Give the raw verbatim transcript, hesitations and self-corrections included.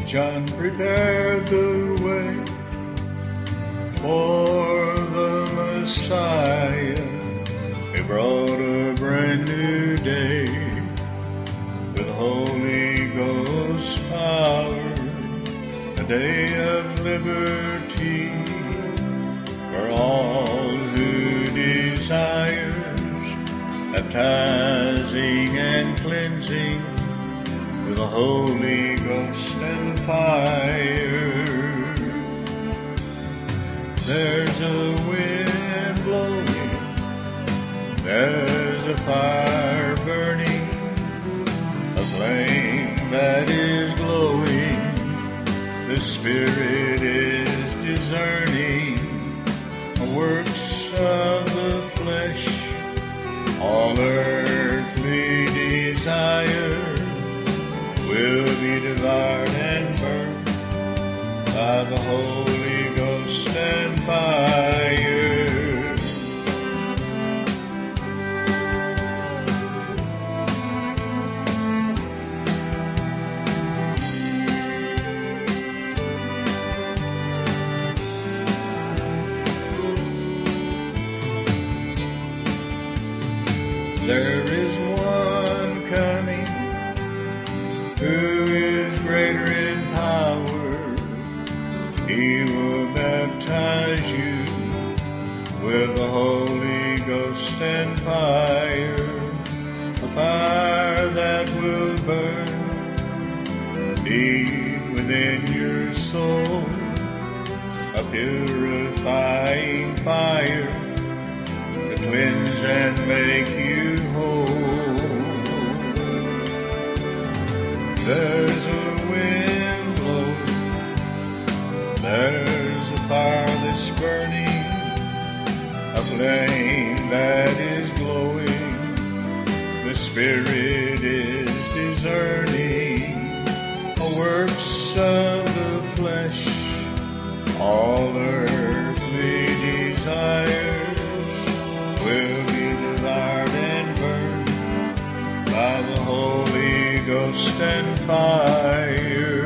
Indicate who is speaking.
Speaker 1: John prepared the way for the Messiah. He brought a brand new day with Holy Ghost power, a day of liberty for all who desires, baptizing and cleansing with the Holy Ghost and fire. There's a wind blowing, there's a fire burning, a flame that is glowing. The Spirit is discerning the works of the flesh. All earthly desire will be devoured and burned by the Holy Ghost and fire. There is one coming who is greater in power. He will baptize you with the Holy Ghost and fire, a fire that will burn deep within your soul, a purifying fire to cleanse and make you whole. There's a wind blowing, there's a fire that's burning, a flame that is glowing. The Spirit is discerning the works of the flesh. All earthly desires will be devoured and burned by the Holy Ghost and fire.